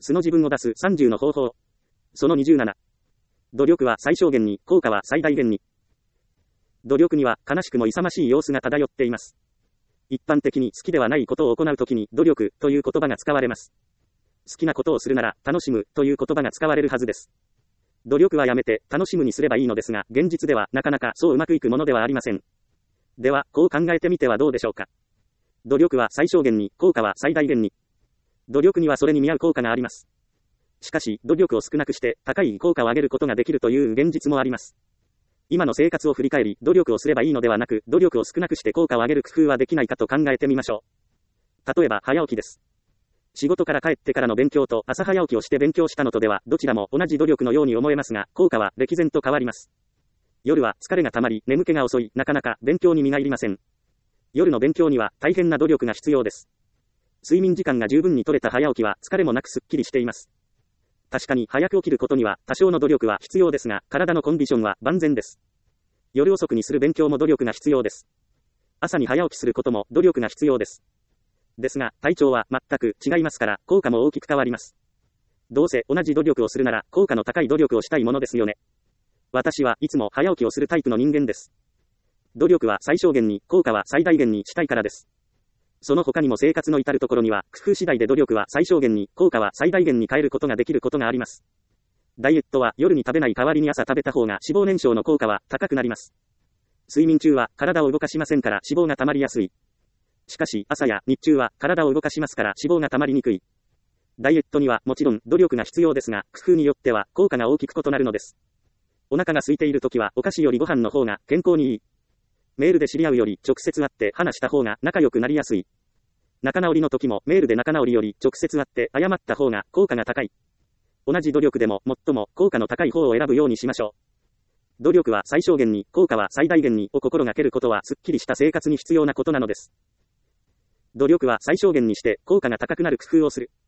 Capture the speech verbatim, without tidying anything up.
素の自分を出すさんじゅうの方法。そのにじゅうなな。努力は最小限に、効果は最大限に。努力には悲しくも勇ましい様子が漂っています。一般的に好きではないことを行うときに努力という言葉が使われます。好きなことをするなら楽しむという言葉が使われるはずです。努力はやめて楽しむにすればいいのですが、現実ではなかなかそううまくいくものではありません。では、こう考えてみてはどうでしょうか。努力は最小限に、効果は最大限に。努力にはそれに見合う効果があります。しかし、努力を少なくして高い効果を上げることができるという現実もあります。今の生活を振り返り、努力をすればいいのではなく、努力を少なくして効果を上げる工夫はできないかと考えてみましょう。例えば、早起きです。仕事から帰ってからの勉強と朝早起きをして勉強したのとでは、どちらも同じ努力のように思えますが、効果は歴然と変わります。夜は疲れがたまり、眠気が遅い、なかなか勉強に身が入りません。夜の勉強には大変な努力が必要です。睡眠時間が十分に取れた早起きは疲れもなくすっきりしています。確かに早く起きることには多少の努力は必要ですが、体のコンディションは万全です。夜遅くにする勉強も努力が必要です。朝に早起きすることも努力が必要です。ですが、体調は全く違いますから、効果も大きく変わります。どうせ同じ努力をするなら、効果の高い努力をしたいものですよね。私はいつも早起きをするタイプの人間です。努力は最小限に、効果は最大限にしたいからです。その他にも生活の至るところには、工夫次第で努力は最小限に、効果は最大限に変えることができることがあります。ダイエットは夜に食べない代わりに朝食べた方が脂肪燃焼の効果は高くなります。睡眠中は体を動かしませんから脂肪が溜まりやすい。しかし朝や日中は体を動かしますから脂肪が溜まりにくい。ダイエットにはもちろん努力が必要ですが、工夫によっては効果が大きく異なるのです。お腹が空いているときはお菓子よりご飯の方が健康にいい。メールで知り合うより直接会って話した方が仲良くなりやすい。仲直りの時もメールで仲直りより直接会って謝った方が効果が高い。同じ努力でも最も効果の高い方を選ぶようにしましょう。努力は最小限に、効果は最大限にを心がけることはすっきりした生活に必要なことなのです。努力は最小限にして効果が高くなる工夫をする。